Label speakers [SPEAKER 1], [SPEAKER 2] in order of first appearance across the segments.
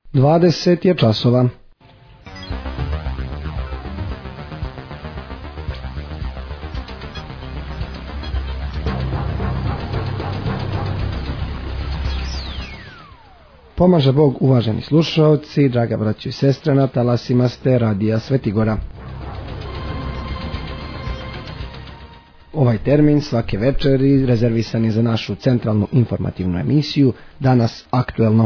[SPEAKER 1] 20 je časova. Pomaže Bog, uvaženi slušaoci, draga braćo i sestre, na talasima ste Radija Svetigora. Ovaj termin svake večeri rezervisan je za našu centralnu informativnu emisiju Danas aktuelno.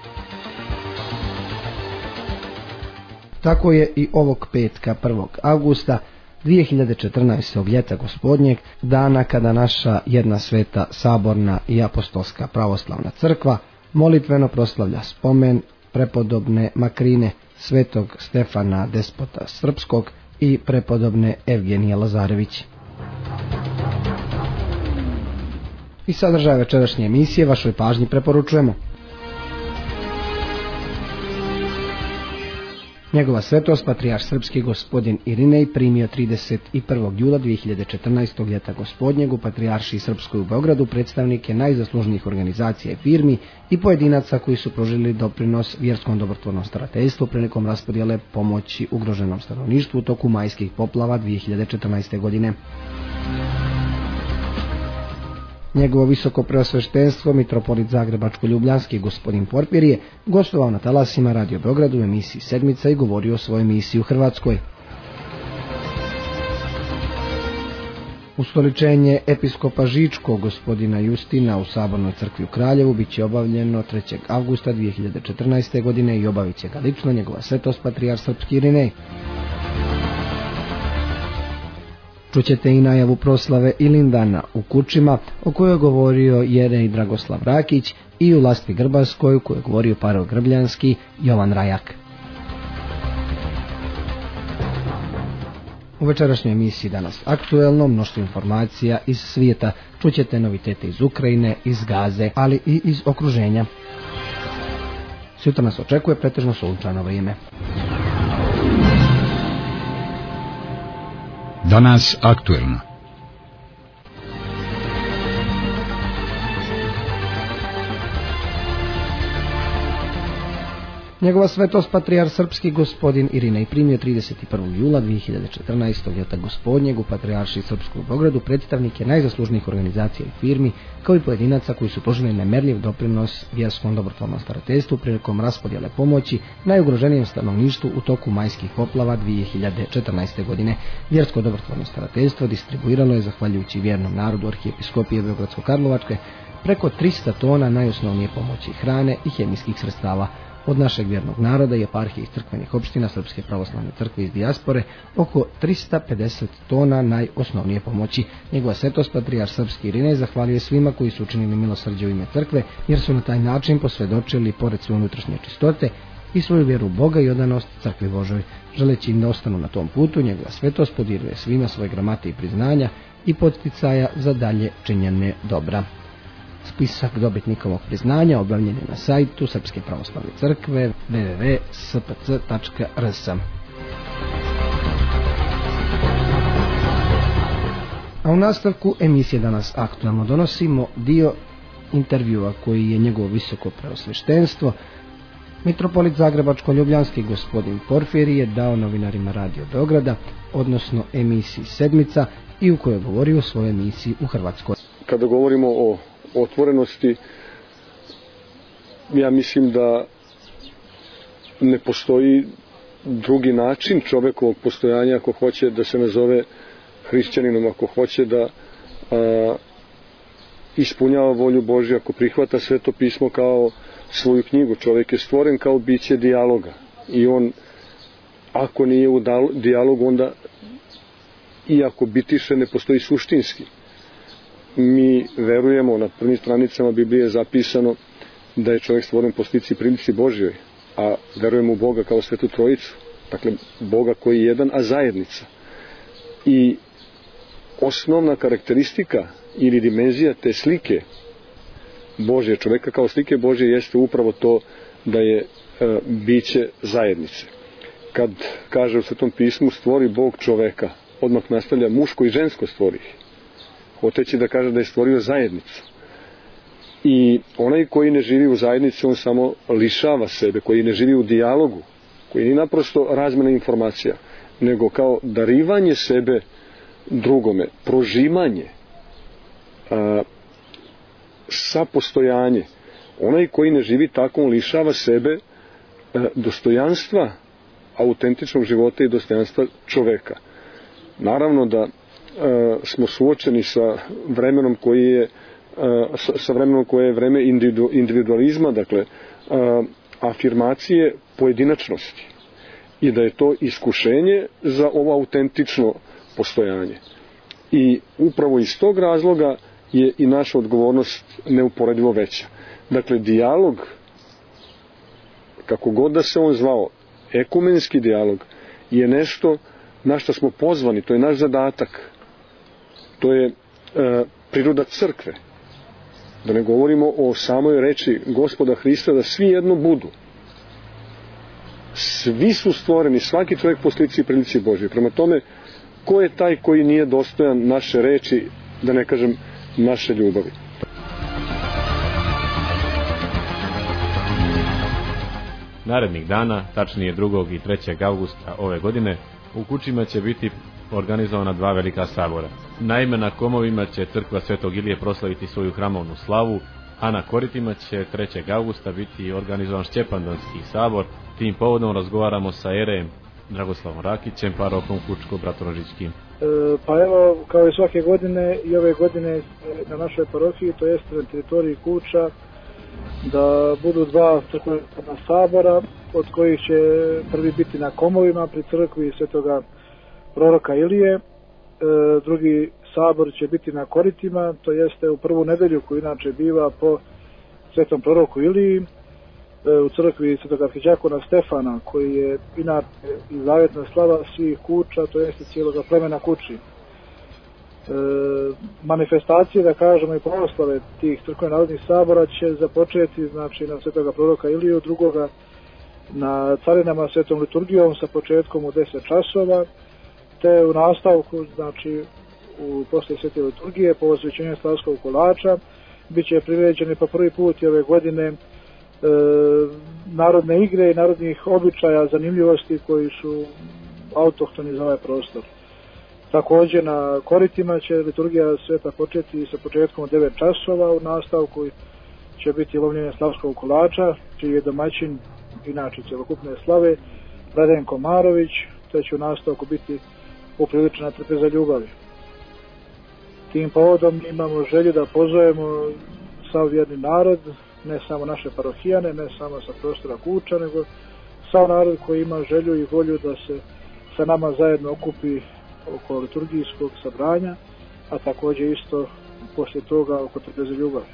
[SPEAKER 1] Tako je i ovog petka 1. avgusta 2014. ljeta gospodnjeg, dana kada naša jedna sveta saborna i apostolska pravoslavna crkva molitveno proslavlja spomen prepodobne Makrine, svetog Stefana Despota Srpskog i prepodobne Evgenije Lazarević. I sadržaj večerašnje emisije vašoj pažnji preporučujemo. Njegova svetost, patrijarh srpski gospodin Irinej, primio 31. jula 2014. ljeta gospodnjeg u Patrijaršiji Srpskoj u Beogradu predstavnike najzaslužnijih organizacija i firmi i pojedinaca koji su pružili doprinos vjerskom dobrotvornom starateljstvu prilikom raspodjele pomoći ugroženom stanovništvu u toku majskih poplava 2014. godine. Njegovo visoko preosveštenstvo, mitropolit Zagrebačko-Ljubljanski gospodin Porfirije, gostovao na talasima Radio Beogradu u emisiji Sedmica i govorio o svojoj misiji u Hrvatskoj. Ustoličenje episkopa Žičkog gospodina Justina u Sabornoj crkvi u Kraljevu bit će obavljeno 3. avgusta 2014. godine i obavit će ga lično njegova svetost patrijarh srpski Irinej. Čućete i najavu proslave Ilindana u Kučima, o kojoj je govorio jerej Dragoslav Rakić, i u Lasti Grbarskoj, u kojoj je govorio Parol Grbljanski Jovan Rajak. U večerašnjoj emisiji Danas aktuelno mnoštvo informacija iz svijeta. Čućete novitete iz Ukrajine, iz Gaze, ali i iz okruženja. Sutra nas očekuje pretežno sunčano vrijeme.
[SPEAKER 2] Danas aktuelno.
[SPEAKER 1] Njegova svetost patrijarh srpski gospodin Irinej primio 31. jula 2014. ljeta gospodnjeg u Patrijaršiji Srpskoj u Beogradu predstavnike najzaslužnijih organizacija i firmi, kao i pojedinaca koji su pružili nemerljiv doprinos vjerskom dobrotvornom starateljstvu prilikom raspodjele pomoći najugroženijem stanovništvu u toku majskih poplava 2014. godine. Vjersko dobrotvorno starateljstvo distribuiralo je, zahvaljujući vjernom narodu Arhijepiskopije Beogradsko-Karlovačke, preko 300 tona najosnovnije pomoći hrane i hemijskih sredstava. Od našeg vjernog naroda i eparhije i crkvenih opština Srpske pravoslavne crkve iz dijaspore oko 350 tona najosnovnije pomoći. Njegova svetost patrijarh srpski Irinej zahvaljuje svima koji su učinili milosrđe u ime crkve, jer su na taj način posvjedočili pored svoje unutrašnje čistote i svoju vjeru u Boga i odanost crkvi Božoj. Želeći im da ostanu na tom putu, njegova svetost podiruje svima svoje gramate i priznanja i podsticaja za dalje činjenje dobra. Spisak dobitnikovog priznanja objavljen je na sajtu Srpske pravoslavne crkve www.spc.rs. A u nastavku emisije Danas aktuelno donosimo dio intervjua koji je njegovo visoko preosveštenstvo mitropolit Zagrebačko-Ljubljanski gospodin Porfirije dao novinarima Radio Beograda, odnosno emisiji Sedmica, i u kojoj govori o svojoj misiji u Hrvatskoj.
[SPEAKER 3] Kada govorimo o otvorenosti, ja mislim da ne postoji drugi način čovjekovog postojanja ako hoće da se nazove hrišćaninom, ako hoće da ispunjava volju Božju, ako prihvata Sveto pismo kao svoju knjigu. Čovjek je stvoren kao biće dijaloga i on, ako nije u dijalogu, onda iako bitiše, ne postoji suštinski. Mi verujemo, na prvim stranicama Biblije je zapisano da je čovjek stvoren po slici i prilici Božjoj, a verujemo u Boga kao Svetu Trojicu, dakle Boga koji je jedan, a zajednica. I osnovna karakteristika ili dimenzija te slike Božje, čovjeka kao slike Božje, jeste upravo to da je biće zajednice. Kad kaže u Svetom pismu stvori Bog čoveka, odmah nastavlja muško i žensko stvori ih, hoteći da kaže da je stvorio zajednicu. I onaj koji ne živi u zajednici, on samo lišava sebe, koji ne živi u dijalogu, koji nije naprosto razmjena informacija, nego kao darivanje sebe drugome, prožimanje, sapostojanje. Onaj koji ne živi tako, on lišava sebe dostojanstva, autentičnog života i dostojanstva čoveka. Naravno da smo suočeni sa vremenom koje je vreme individualizma, dakle afirmacije pojedinačnosti, i da je to iskušenje za ovo autentično postojanje. I upravo iz tog razloga je i naša odgovornost neuporedivo veća. Dakle, dijalog, kako god da se on zvao, ekumenski dijalog, je nešto na što smo pozvani, to je naš zadatak, to je priroda crkve. Da ne govorimo o samoj reči Gospoda Hrista da svi jedno budu. Svi su stvoreni, svaki čovjek po slici i prilici Božje. Prema tome, ko je taj koji nije dostojan naše reči, da ne kažem naše ljubavi?
[SPEAKER 2] Narednih dana, tačnije 2. i 3. augusta ove godine, u Kučima će biti organizovana 2 velika sabora. Naime, na Komovima će crkva Svetog Ilije proslaviti svoju hramovnu slavu, a na Koritima će 3. augusta biti organizovan Šćepandanski sabor. Tim povodom razgovaramo sa Erejem Dragoslavom Rakićem, parohom Kučko-Bratorožičkim.
[SPEAKER 4] Pa evo, kao i svake godine, i ove godine na našoj parohiji, to jest na teritoriji Kuča, da budu 2 crkvena sabora, od kojih će prvi biti na Komovima pri crkvi Svetoga proroka Ilije, drugi sabor će biti na Koritima, to jeste u prvu nedelju koju inače biva po Svetom proroku Iliji, u crkvi Svetog arhidijakona Stefana, koji je inače i zavjetna slava svih Kuča, to jeste cijeloga plemena Kuči. Manifestacije, da kažemo, i proslave tih crkveno-narodnih sabora će započeti, znači, na Svetoga proroka Iliju, drugoga na Carinama Svetom liturgijom sa početkom u 10 časova, te u nastavku, znači, posle Svete liturgije, po osvećenju slavskog kolača, bit će priređeni po prvi put i ove godine narodne igre i narodnih običaja, zanimljivosti koji su autohtoni za ovaj prostor. Također na Koritima će liturgija sveta početi sa početkom 9 časova, u nastavku će biti lomljenje slavskog kolača, čiji je domaćin inače cjelokupne slave Radenko Marović, te će u nastavku biti upriličena trpeza ljubavi. Tim povodom imamo želju da pozovemo sav vjerni narod, ne samo naše parohijane, ne samo sa prostora Kuča, nego sav narod koji ima želju i volju da se sa nama zajedno okupi oko liturgijskog sabranja, a također isto poslije toga oko trpeze ljubavi.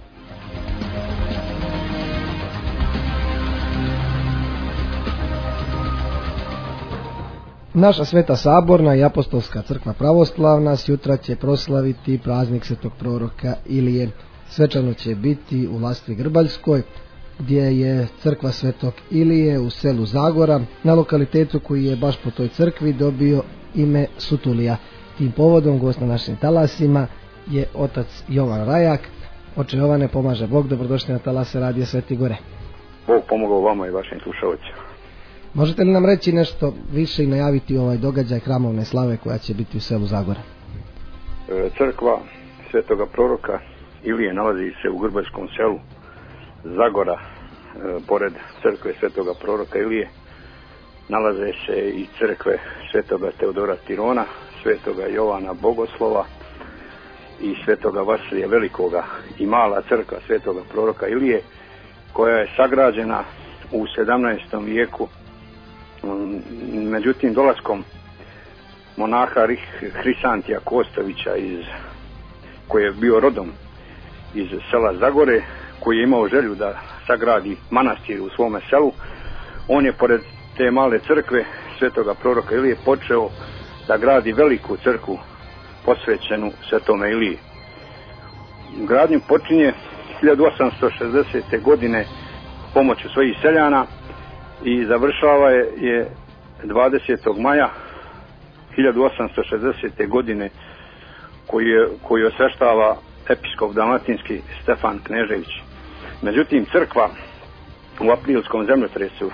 [SPEAKER 1] Naša Sveta Saborna i Apostolska crkva pravoslavna sjutra će proslaviti praznik Svetog proroka Ilije. Svečano će biti u Lastvi Grbaljskoj, gdje je crkva Svetog Ilije u selu Zagora, na lokalitetu koji je baš po toj crkvi dobio ime Sutulija. Tim povodom gost na našim talasima je otac Jovan Rajak. Oče Jovane, pomaže Bog, dobrodošli na talase Radija Sveti Gore.
[SPEAKER 5] Bog pomogao vama i vašim slušalcima.
[SPEAKER 1] Možete li nam reći nešto više i najaviti ovaj događaj hramovne slave koja će biti u selu Zagora?
[SPEAKER 5] Crkva Svetoga proroka Ilije nalazi se u Grbaljskom selu Zagora, pored crkve Svetoga proroka Ilije nalaze se i crkve Svetoga Teodora Tirona, Svetoga Jovana Bogoslova i Svetoga Vasilija Velikoga i mala crkva Svetoga proroka Ilije, koja je sagrađena u 17. vijeku. Međutim, dolaskom monaha Hrisantija Kostovića, koji je bio rodom iz sela Zagore, koji je imao želju da sagradi manastir u svome selu, on je pored te male crkve Svetoga proroka Ilije počeo da gradi veliku crkvu posvećenu Svetome Iliji. Gradnju počinje 1860. godine pomoću svojih seljana i završava je 20. maja 1860. godine, koji osveštava episkop dalmatinski Stefan Knežević. Međutim, crkva u aprilskom zemljotresu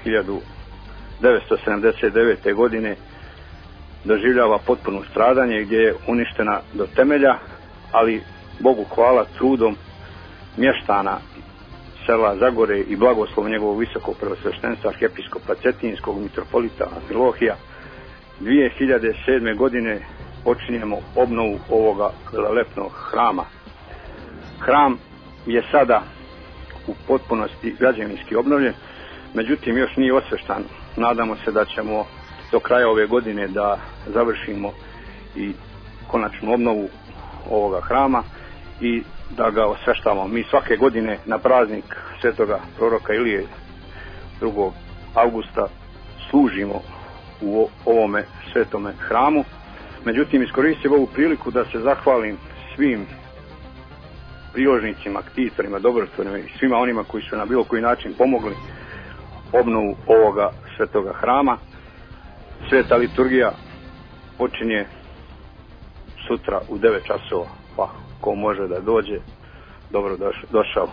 [SPEAKER 5] 1979. godine doživljava potpuno stradanje gdje je uništena do temelja, ali Bogu hvala trudom mještana sela Zagore i blagoslov njegovog visokog prvosveštenstva arhijepiskopa Cetinskog mitropolita Amfilohija 2007. godine počinjemo obnovu ovoga velelepnog hrama. Hram je sada u potpunosti građevinski obnovljen, međutim još nije osveštan. Nadamo se da ćemo do kraja ove godine da završimo i konačnu obnovu ovoga hrama i da ga osveštavamo. Mi svake godine na praznik svetoga proroka Ilije 2. avgusta služimo u ovome svetome hramu. Međutim, iskoristim ovu priliku da se zahvalim svim priložnicima, ktitorima, dobrotvorima i svima onima koji su na bilo koji način pomogli obnovu ovoga svetoga hrama. Sveta liturgija počinje sutra u 9 časova, pa ko može da dođe, dobro došao.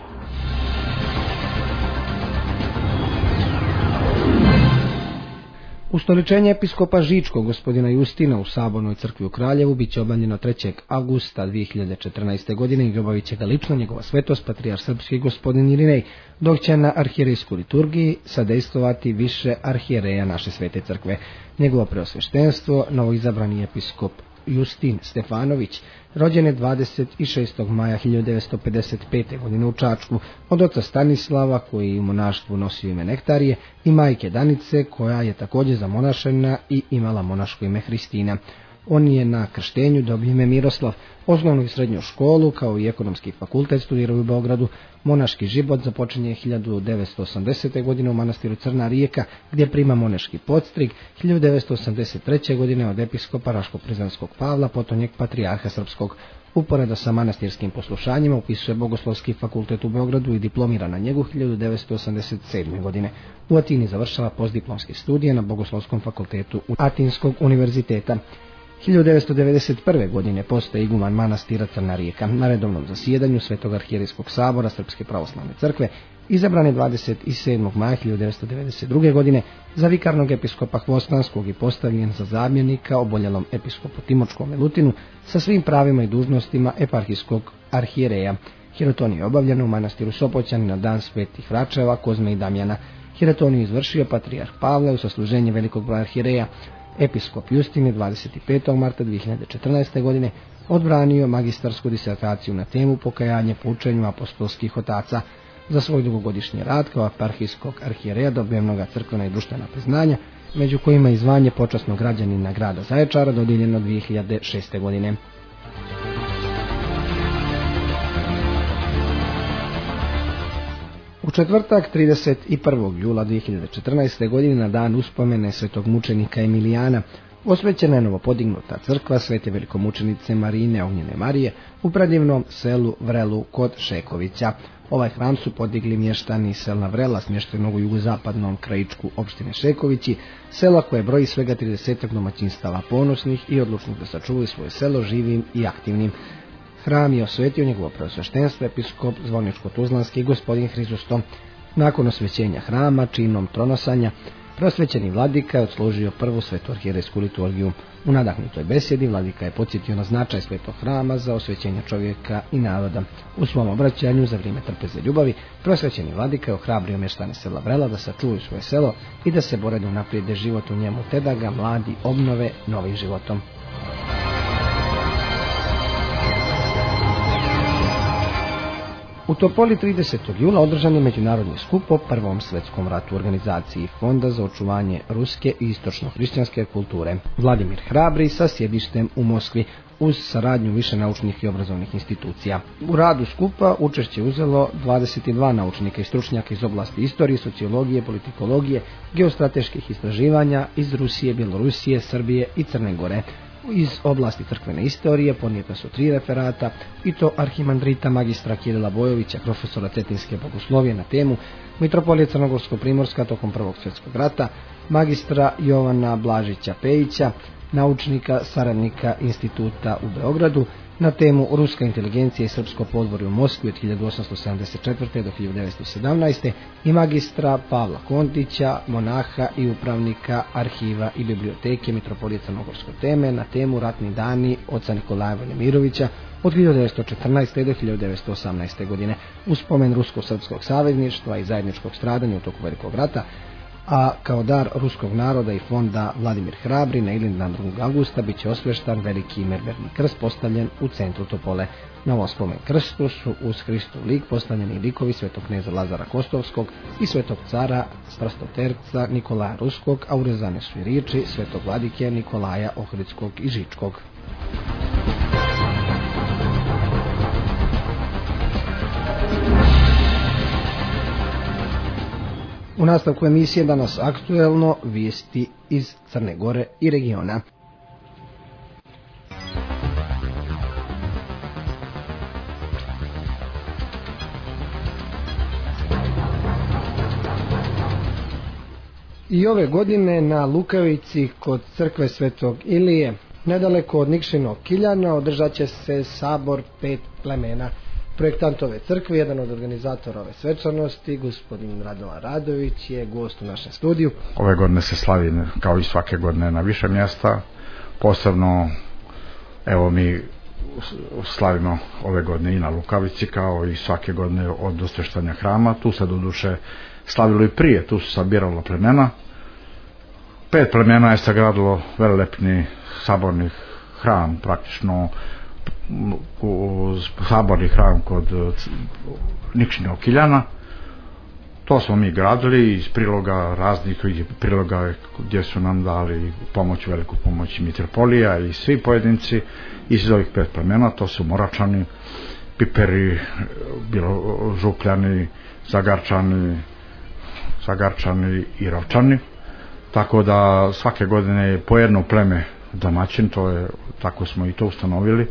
[SPEAKER 1] Ustoličenje episkopa Žičkog gospodina Justina u Sabornoj crkvi u Kraljevu biće obavljeno 3. avgusta 2014. godine i obavit će ga lično njegova svetost patrijarh srpski gospodin Irinej, dok će na arhijerejsku liturgiji sadejstvovati više arhijereja naše svete crkve. Njegovo preosveštenstvo, novoizabrani episkop Justin Stefanović, rođen je 26. maja 1955. godine u Čačku, od oca Stanislava, koji u monaštvu nosio ime Nektarije, i majke Danice, koja je također zamonašena i imala monaško ime Hristina. On je na krštenju dobio ime Miroslav, osnovnu i srednju školu, kao i ekonomski fakultet studirao u Beogradu. Monaški život započinje 1980. godine u manastiru Crna Rijeka, gdje prima monaški podstrig, 1983. godine od episkopa Raško-Prizrenskog Pavla, potonjeg patrijarha srpskog. Uporedo sa manastirskim poslušanjima upisuje Bogoslovski fakultet u Beogradu i diplomira na njegu 1987. godine. U Atini završava postdiplomske studije na Bogoslovskom fakultetu Atinskog univerziteta. 1991. godine postaje iguman manastira Crna Rijeka. Na redovnom zasjedanju Svetog arhijerejskog sabora Srpske pravoslavne crkve izabran je 27. maja 1992. godine za vikarnog episkopa Hvostanskog i postavljen za zamjenika oboljelom episkopu Timočkom Milutinu sa svim pravima i dužnostima eparhijskog arhijereja. Hirotoniju je obavljeno u manastiru Sopoćani na dan svetih Račeva, Kozme i Damjana. Hirotoniju izvršio patrijarh Pavle u sasluženje velikog broja arhijereja. Episkop Justin je 25. marta 2014. godine odbranio magistarsku disertaciju na temu pokajanje po učenju apostolskih otaca. Za svoj dugogodišnji rad kao eparhijskog arhijereja dobio mnoga crkvena i društvena priznanja, među kojima i zvanje počasnog građanina grada Zaječara dodijeljeno 2006. godine. U četvrtak 31. jula 2014. godine na dan uspomene svetog mučenika Emilijana osvećena je novopodignuta crkva Svete velikomučenice Marine Ognjene Marije u predivnom selu Vrelu kod Šekovića. Ovaj hram su podigli mještani sela Vrela smještenog u jugozapadnom krajičku opštine Šekovići, sela koje broji svega 30 domaćinstava ponosnih i odlučnih da sačuvaju svoje selo živim i aktivnim. Hram je osvetio njegovo preosveštenstvo episkop Zvorničko-Tuzlanski gospodin Hrizustom. Nakon osvećenja hrama, činom tronosanja, prosvećeni vladika je odslužio prvu svetu arhijerejsku liturgiju. U nadahnutoj besjedi vladika je podsjetio na značaj svetog hrama za osvećenje čovjeka i naroda. U svom obraćanju za vrijeme trpeze ljubavi, prosvećeni vladika je ohrabrio mještane sela Vrela da sačuvaju svoje selo i da se bore da unaprijede život u njemu, te da ga mladi obnove novim životom. U Topoli 30. jula održan je međunarodni skup o Prvom svjetskom ratu u organizaciji Fonda za očuvanje ruske i istočno-hrišćanske kulture. Vladimir Hrabri sa sjedištem u Moskvi uz saradnju više naučnih i obrazovnih institucija. U radu skupa učešće uzelo 22 naučnika i stručnjaka iz oblasti istorije, sociologije, politikologije, geostrateških istraživanja iz Rusije, Bjelorusije, Srbije i Crne Gore. Iz oblasti crkvene istorije ponijeta su 3 referata, i to arhimandrita magistra Kirila Bojovića, profesora Cetinske bogoslovije na temu Mitropolije Crnogorsko-Primorska tokom Prvog svjetskog rata, magistra Jovana Blažića Pejića, naučnika, saradnika instituta u Beogradu, na temu Ruska inteligencija i srpsko podvorje u Moskvi od 1874. do 1917. i magistra Pavla Kontića, monaha i upravnika arhiva i biblioteke Mitropolije Crnogorsko Teme na temu Ratni dani oca Nikolaja Nemirovića od 1914. do 1918. godine u spomen rusko-srpskog savezništva i zajedničkog stradanja u toku Velikog rata, a kao dar ruskog naroda i fonda Vladimir Hrabri na Ilindan 2. augusta bit će osveštan veliki mermerni krst postavljen u centru Topole. Na ovom spomen krstu su uz Hristov lik postavljeni likovi svetog kneza Lazara Kostovskog i svetog cara Strastoterca Nikolaja Ruskog, a urezane su i riječi svetog vladike Nikolaja Ohridskog i Žičkog. U nastavku emisije danas aktuelno vijesti iz Crne Gore i regiona. I ove godine na Lukavici kod crkve Svetog Ilije, nedaleko od Nikšinog Kiljana, održat će se sabor 5 plemena. Projektant ove crkve, jedan od organizatora ove svečanosti, gospodin Radovan Radović, je gost u našem studiju.
[SPEAKER 6] Ove godine se slavi kao i svake godine na više mjesta. Posebno, evo, mi slavimo ove godine i na Lukavici kao i svake godine od osveštanja hrama. Tu se doduše slavilo i prije, tu su sabiralo plemena. 5 plemena je sagradilo velelepni saborni hram, praktično saborni hram kod Nikšinog Kiljana. To smo mi gradili iz priloga raznih priloga gdje su nam dali pomoć, veliku pomoć Mitropolija i svi pojedinci iz ovih 5 plemena. To su Moračani, Piperi, Župljani, Zagarčani i Rovčani. Tako da svake godine je po jedno pleme domaćin, tako smo i to ustanovili,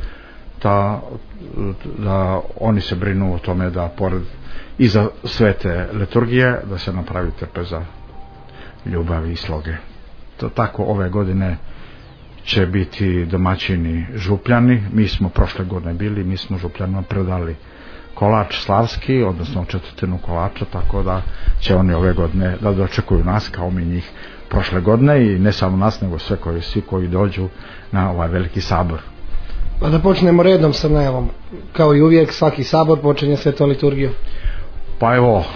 [SPEAKER 6] da oni se brinu o tome da pored iza svete liturgije da se napravi trpeza ljubavi i sloge. Tako ove godine će biti domaćini Župljani. Mi smo prošle godine bili, mi smo Župljanima predali kolač slavski, odnosno 1/4 kolača, tako da će oni ove godine da dočekuju nas kao mi njih prošle godine, i ne samo nas, nego svi koji dođu na ovaj veliki sabor.
[SPEAKER 1] Pa da počnemo redom sa najavom. Kao i uvijek, svaki sabor počinje svetom liturgijom.
[SPEAKER 6] Pa evo,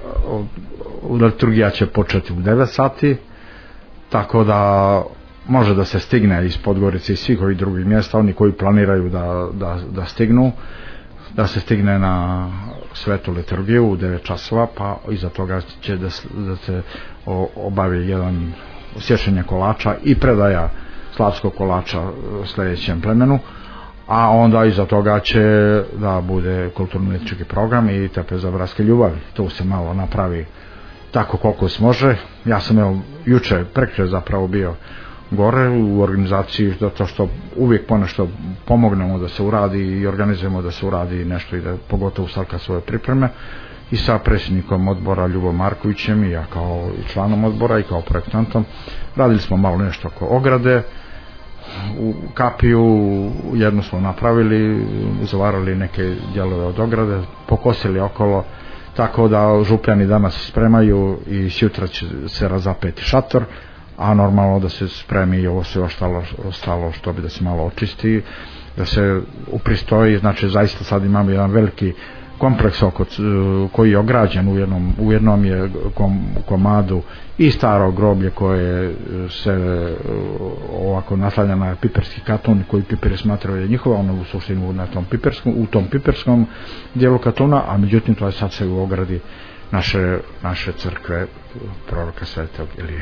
[SPEAKER 6] liturgija će početi u 9 sati, tako da može da se stigne iz Podgorice i svih ovih drugih mjesta, oni koji planiraju da stignu, da se stigne na svetu liturgiju u 9 časova, pa iza toga će da se obavi jedan sječenje kolača i predaja slavskog kolača sljedećem plemenu, a onda iza toga će da bude kulturno-umjetnički program i trpeza bratske ljubavi. To se malo napravi tako koliko se može. Ja sam prekjučer zapravo bio gore u organizaciji, zato što uvijek ponešto pomognemo da se uradi i organizujemo da se uradi nešto, i da pogotovo Salka svoje pripreme, i sa predsjednikom odbora Ljubom Markovićem i ja kao članom odbora i kao projektantom radili smo malo nešto oko ograde. U kapiju jednu smo napravili, zavarali neke dijelove od ograde, pokosili okolo, tako da Župljani danas spremaju i sutra će se razapeti šator, a normalno da se spremi i ovo sve ostalo što bi da se malo očisti, da se upristoji. Znači zaista sad imamo jedan veliki kompleks koji je ograđen u jednom je komadu i staro groblje koje se ovako naslanja na piperski katun, koji piperi smatraju je njihova, ono u suštini u tom piperskom dijelu katuna, a međutim to je sad se u ogradi naše crkve proroka Svetog Ilije.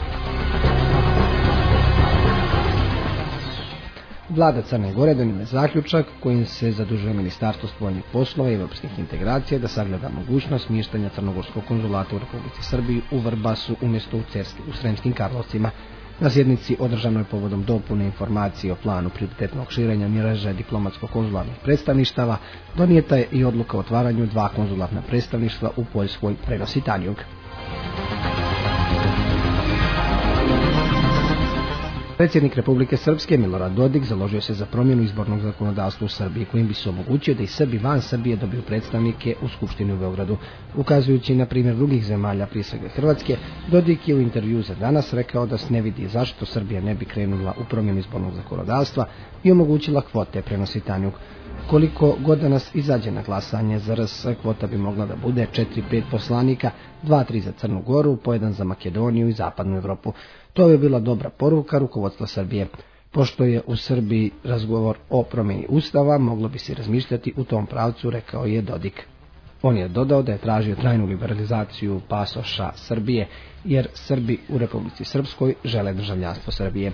[SPEAKER 1] Vlada Crne Gore donijela zaključak kojim se zadužuje Ministarstvo spoljnih poslova i evropskih integracija da sagleda mogućnost smještanja crnogorskog konzulata u Republici Srbiji u Vrbasu umjesto u Sremskim Karlovcima. Na sjednici održanoj povodom dopune informacije o planu prioritetnog širenja mreže diplomatsko-konzularnih predstavništava donijeta je i odluka o otvaranju 2 konzularna predstavništva u Poljskoj, prenosi Tanjug. Predsjednik Republike Srpske Milorad Dodik založio se za promjenu izbornog zakonodavstva u Srbiji, kojim bi se omogućio da i Srbi van Srbije dobiju predstavnike u Skupštini u Beogradu. Ukazujući na primjer drugih zemalja, prije svega Hrvatske, Dodik je u intervju za Danas rekao da se ne vidi zašto Srbija ne bi krenula u promjenu izbornog zakonodavstva i omogućila kvote, prenosi Tanjug. Koliko god danas izađe na glasanje za RS, kvota bi mogla da bude 4-5 poslanika, 2-3 za Crnu Goru, po 1 za Makedoniju i Zapadnu Evropu. To bi bila dobra poruka rukovodstva Srbije. Pošto je u Srbiji razgovor o promjeni Ustava, moglo bi se razmišljati u tom pravcu, rekao je Dodik. On je dodao da je tražio trajnu liberalizaciju pasoša Srbije, jer Srbi u Republici Srpskoj žele državljanstvo Srbije.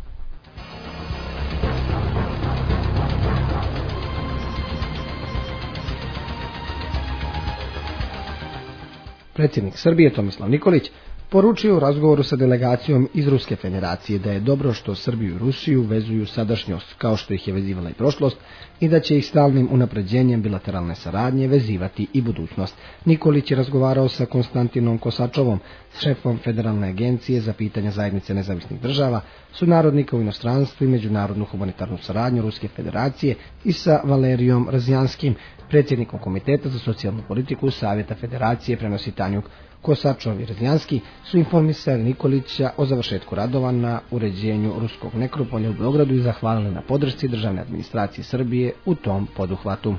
[SPEAKER 1] Predsjednik Srbije Tomislav Nikolić poručio u razgovoru sa delegacijom iz Ruske federacije da je dobro što Srbiju i Rusiju vezuju sadašnjost kao što ih je vezivala i prošlost i da će ih stalnim unapređenjem bilateralne saradnje vezivati i budućnost. Nikolić je razgovarao sa Konstantinom Kosačovom, šefom Federalne agencije za pitanja zajednice nezavisnih država, sunarodnika u inostranstvu i međunarodnu humanitarnu saradnju Ruske federacije i sa Valerijom Razjanskim, predsjednikom Komiteta za socijalnu politiku Savjeta federacije, prenosi Tanjug. Kosačov i Razjanski su informisali Nikolića o završetku radova na uređenju ruskog nekropolja u Beogradu i zahvalili na podršci državne administracije Srbije u tom poduhvatu.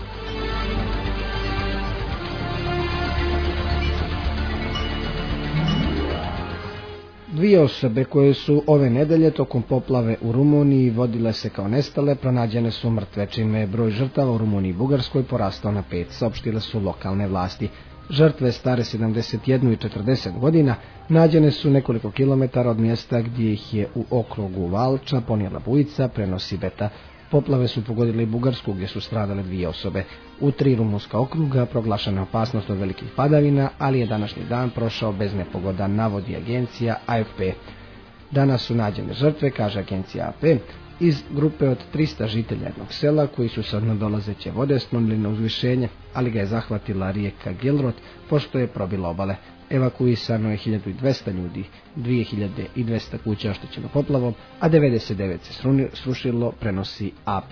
[SPEAKER 1] Dvije osobe koje su ove nedelje tokom poplave u Rumuniji vodile se kao nestale, pronađene su mrtve, čime je broj žrtava u Rumuniji i Bugarskoj porastao na 5, saopštile su lokalne vlasti. Žrtve stare 71 i 40 godina nađene su nekoliko kilometara od mjesta gdje ih je u okrugu Valča ponijela bujica, prenosi Beta. Poplave su pogodile i Bugarsku gdje su stradale 2 osobe. U 3 rumunska okruga proglašena opasnost od velikih padavina, ali je današnji dan prošao bez nepogoda, navodi agencija AFP. Danas su nađene žrtve, kaže agencija AFP, iz grupe od 300 žitelja jednog sela koji su se od nadolazeće vode sklonili na uzvišenje, ali ga je zahvatila rijeka Gelrot pošto je probila obale. Evakuisano je 1200 ljudi, 2200 kuća oštećeno poplavom, a 99 se srušilo, prenosi AP.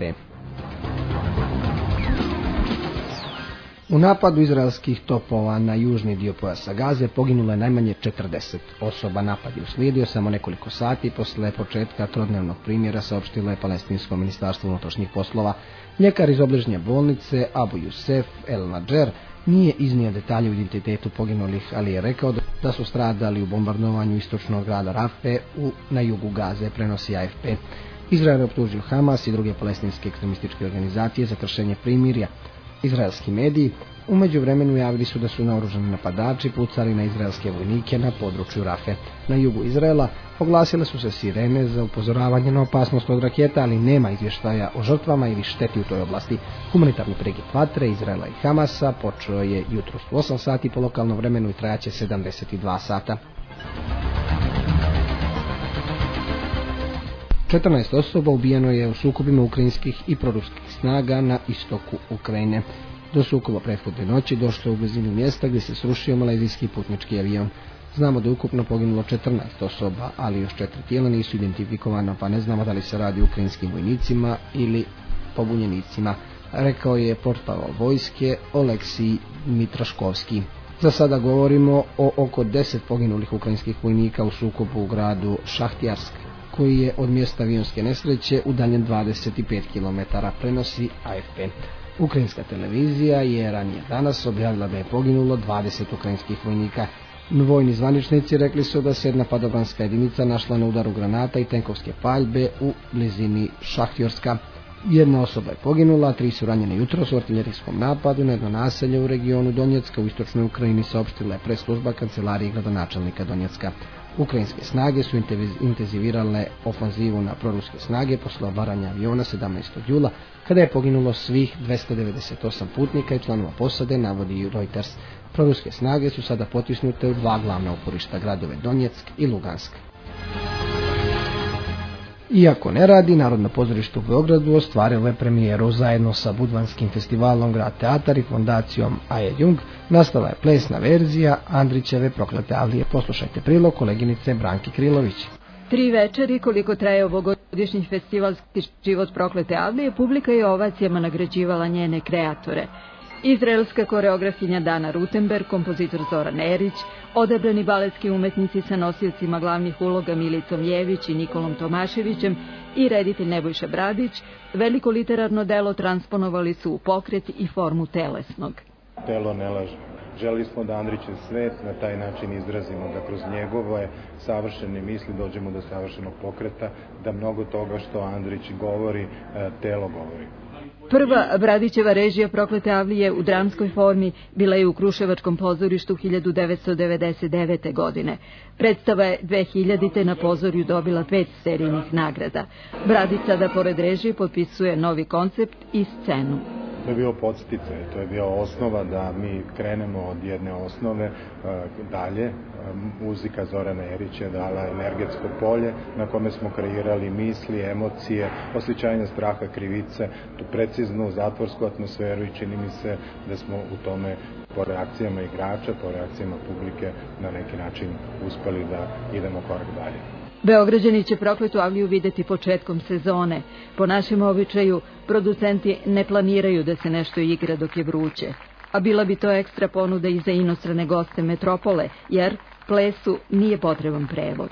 [SPEAKER 1] U napadu izraelskih topova na južni dio pojasa Gaze poginulo je najmanje 40 osoba. Napad je uslijedio samo nekoliko sati posle početka trodnevnog primjera, saopštilo je Palestinsko ministarstvo unutrašnjih poslova. Ljekar iz obližnje bolnice Abu Yusef El Nadjer nije iznio detalje o identitetu poginulih, ali je rekao da su stradali u bombardovanju istočnog grada Rafe na jugu Gaze, prenosi AFP. Izrael je optužio Hamas i druge palestinske ekstremističke organizacije za kršenje primirja. Izraelski mediji u međuvremenu javili su da su naoružani napadači pucali na izraelske vojnike na području Rafe. Na jugu Izraela oglasile su se sirene za upozoravanje na opasnost od raketa, ali nema izvještaja o žrtvama ili šteti u toj oblasti. Humanitarni prekid vatre Izraela i Hamasa počeo je jutros u 8 sati po lokalnom vremenu i trajaće 72 sata. 14 osoba ubijeno je u sukobima ukrajinskih i proruskih snaga na istoku Ukrajine. Do sukoba prethodne noći došlo je u blizinu mjesta gdje se srušio malezijski putnički avion. Znamo da je ukupno poginulo 14 osoba, ali još 4 tijela nisu identifikovana, pa ne znamo da li se radi o ukrajinskim vojnicima ili pobunjenicima, rekao je portparol vojske Oleksij Mitraškovski. Za sada govorimo o oko 10 poginulih ukrajinskih vojnika u sukobu u gradu Šahtjarsk, koji je od mjesta avionske nesreće udaljen 25 km, prenosi AFP. Ukrajinska televizija je ranije danas objavila da je poginulo 20 ukrajinskih vojnika. Vojni zvaničnici rekli su da se jedna padobranska jedinica našla na udaru granata i tenkovske paljbe u blizini Šahtjorska. Jedna osoba je poginula, 3 su ranjene jutros u artiljerijskom napadu na jedno naselje u regionu Donjecka u istočnoj Ukrajini, saopštila je press-služba kancelarije gradonačelnika Donjecka. Ukrajinske snage su intenzivirale ofanzivu na proruske snage posle obaranja aviona 17. jula, kada je poginulo svih 298 putnika i članova posade, navodi Reuters. Proruske snage su sada potisnute u 2 glavna uporišta, gradove Donjeck i Lugansk. Iako ne radi, Narodno pozorište u Beogradu ostvarilo je premijeru zajedno sa Budvanskim festivalom Grad teatar i fondacijom Aje Jung. Nastala je plesna verzija Andrićeve Proklete avlije. Poslušajte prilog koleginice Branki Krilović.
[SPEAKER 7] 3 večeri, koliko traje ovogodišnji festivalski život Proklete Avlije, publika je ovacijama nagrađivala njene kreatore. Izraelska koreografinja Dana Rutenberg, kompozitor Zoran Erić, odabrani baletski umetnici sa nosiocima glavnih uloga Milicom Ljević i Nikolom Tomaševićem i reditelj Nebojša Bradić, veliko literarno delo transponovali su u pokret i formu telesnog.
[SPEAKER 8] Telo ne laže. Želeli smo da Andrićev svet na taj način izrazimo, da kroz njegove savršene misli dođemo do savršenog pokreta, da mnogo toga što Andrić govori, telo govori.
[SPEAKER 7] Prva Bradićeva režija Proklete Avlije u dramskoj formi bila je u Kruševačkom pozorištu 1999. godine. Predstava je 2000. na pozorju dobila 5 serijnih nagrada. Bradić sada pored režije potpisuje novi koncept i scenu.
[SPEAKER 8] To je bio podsticaj, to je bio osnova da mi krenemo od jedne osnove dalje. Muzika Zorana Erića je dala energetsko polje na kome smo kreirali misli, emocije, osjećanja straha, krivice, tu preciznu zatvorsku atmosferu i čini mi se da smo u tome po reakcijama igrača, po reakcijama publike na neki način uspeli da idemo korak dalje.
[SPEAKER 7] Beograđani će Prokletu Avliju videti početkom sezone. Po našem običaju, producenti ne planiraju da se nešto igra dok je vruće. A bila bi to ekstra ponuda i za inostrane goste metropole, jer plesu nije potreban prevod.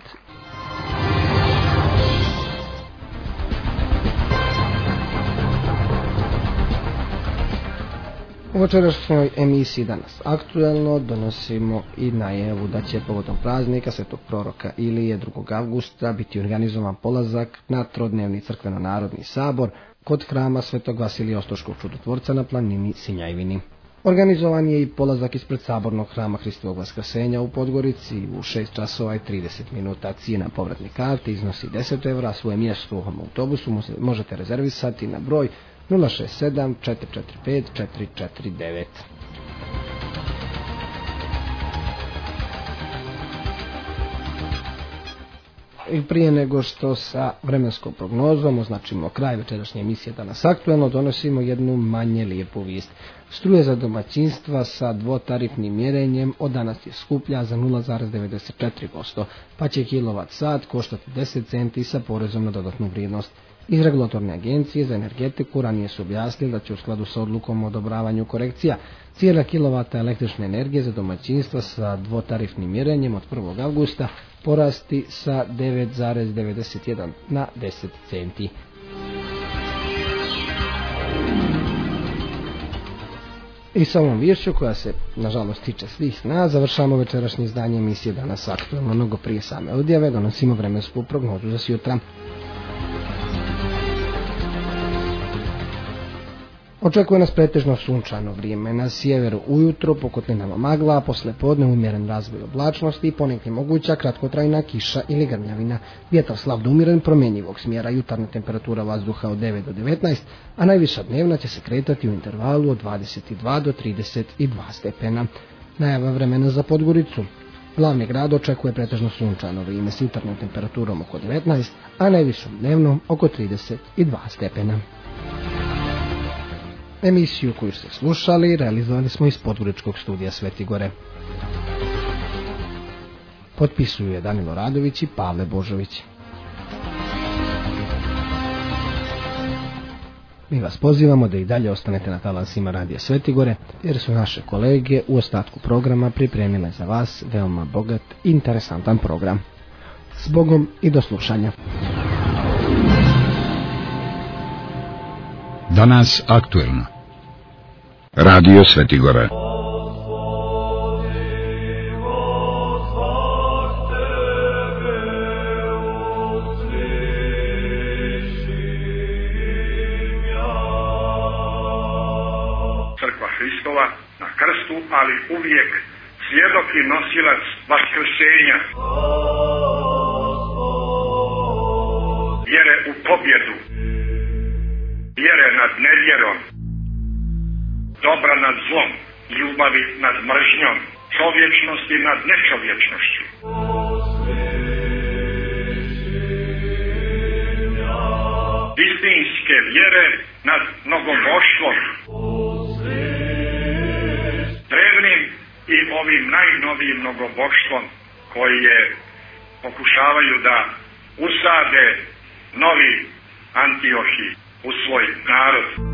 [SPEAKER 1] U večerašnjoj emisiji Danas aktuelno donosimo i najavu da će povodom praznika Svetog proroka Ilije 2. avgusta biti organizovan polazak na trodnevni crkveno-narodni sabor kod hrama Svetog Vasilija Ostroškog čudotvorca na planini Sinjajvini. Organizovan je i polazak ispred sabornog hrama Hristovog Vaskrsenja u Podgorici u 6 časova i 30 minuta. Cijena povratne karte iznosi 10 evra, svoje mjesto u ovom autobusu možete rezervisati na broj 067 445 449. I prije nego što sa vremenskom prognozom označimo kraj večerašnje emisije Danas aktuelno, donosimo jednu manje lijepu vijest. Struje za domaćinstva sa dvotarifnim mjerenjem od danas je skuplja za 0,94%, pa će kilovat-sat koštati 10 centi sa porezom na dodatnu vrijednost. Iz regulatorne agencije za energetiku ranije su objasnili da će u skladu sa odlukom o odobravanju korekcija cijena kilovata električne energije za domaćinstva sa dvotarifnim mjerenjem od 1. avgusta porasti sa 9,91 na 10 centi. I sa ovom viješću koja se nažalost tiče svih nas završamo večerašnje izdanje emisije Danas aktuelno. Mnogo prije same odjave donosimo vremensku prognozu za sutra. Očekuje nas pretežno sunčano vrijeme, na sjeveru ujutro po kotlinama magla, a posle podne umjeren razvoj oblačnosti i ponekad moguća kratkotrajna kiša ili grmljavina. Vjetar slab do umjeren promjenjivog smjera, jutarnja temperatura vazduha od 9 do 19, a najviša dnevna će se kretati u intervalu od 22 do 32 stepena. Najava vremena za Podgoricu. Glavni grad očekuje pretežno sunčano vrijeme s jutarnjom temperaturom oko 19, a najvišom dnevnom oko 32 stepena. Emisiju koju ste slušali realizovali smo iz Podgoričkog studija Sveti Gore. Potpisuju je Danilo Radović i Pavle Božović. Mi vas pozivamo da i dalje ostanete na talasima Radija Sveti Gore, jer su naše kolege u ostatku programa pripremile za vas veoma bogat i interesantan program. S Bogom i do slušanja.
[SPEAKER 9] Danas aktuelno. Radio Svetigora.
[SPEAKER 10] Crkva Hristova na krstu, ali uvijek svjedok i nosilac vaskrsenja. Vjere u pobjedu. Vjere nad nevjerom, dobra nad zlom, ljubavi nad mržnjom, čovječnosti nad nečovječnošću. Istinske vjere nad mnogoboštvom, drevnim i ovim najnovijim mnogoboštvom koje pokušavaju da usade novi Antiohi u svoj narod.